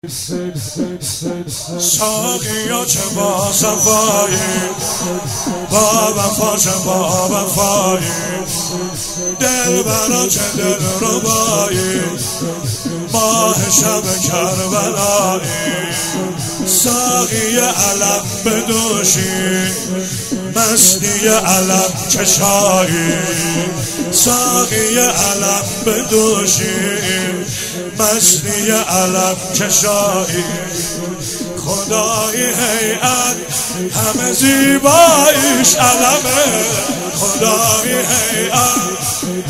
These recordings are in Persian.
ساقیا چه با صفایی، با وفا چه با وفایی، دلبرا چه دل ربایی، ماه شب کربلایی. ساقی علم بدوشی، مستی علم چشایی، ساقی علم بدوشی، مستی علم چشایی. خدای هیئت همه زیباییش علمه، خدای هیئت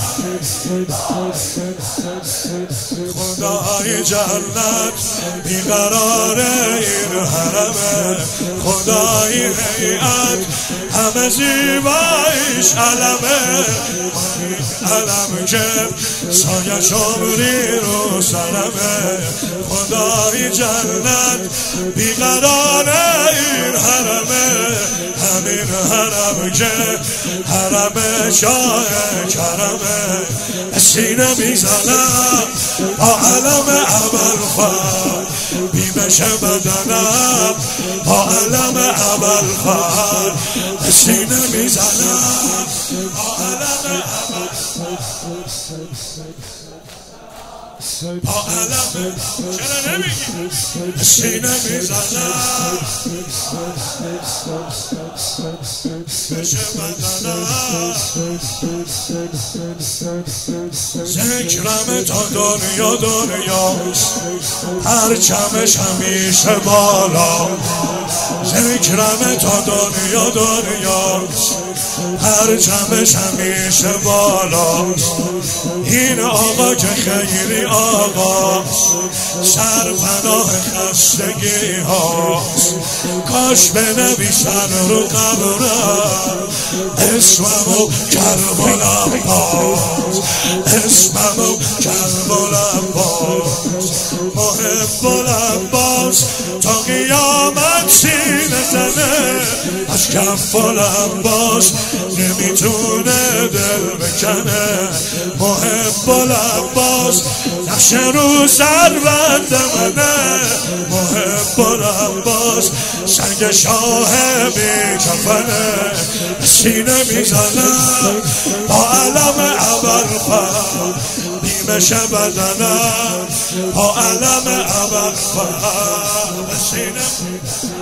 خدای جنت بیقرار این حرمه، خدای هیئت همه زیباییش علمه. علم که سایه شمری رو سرمه، خدای جنت بیقرار این حرمه. همین حرم که حرم شاه کرمه، سینه میزنم با علم ابوالفضل، بیمش بدنم با علم ابوالفضل، سینه میزنم با علم با علم. چرا نمیگی؟ سینه میزنم بشه بدنم، ذکرم تا دنیا دنیاست، پرچمش همیشه بالا. ذکرم تا دنیا دنیاست، پرچمش همیشه بالاست. این آقا که خیلی آقاست، سرپناه خستگی هاست. کاش بنویسن رو قبرم اسممو کربل عباس، اسممو کربل عباس، محب العباس. تا قیامت سینه زنه از کف العباس، نمیتونه دل بکنه. محب العباس نقش رو سربند منه، محب العباس سنگ شاه بی کفنه. سینه میزنم با علم ابوالفضل، بیمش بدنم با علم ابوالفضل، سینه